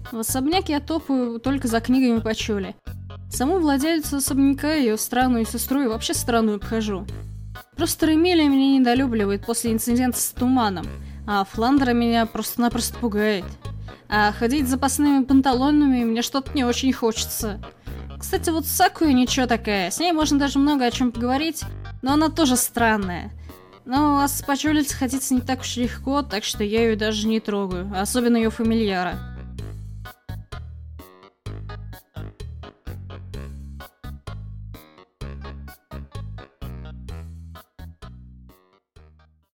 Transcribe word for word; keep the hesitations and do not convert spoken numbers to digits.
В особняк я топаю только за книгами по Чоли. Саму владелицу особняка, ее странную сестру и вообще странную обхожу. Просто Эмилия меня недолюбливает после инцидента с туманом, а Фландера меня просто-напросто пугает. А ходить с запасными панталонами мне что-то не очень хочется. Кстати, вот Сакуя ничего такая, с ней можно даже много о чем поговорить, но она тоже странная. Но а с Пачоли сходиться не так уж легко, так что я ее даже не трогаю, особенно ее фамильяра.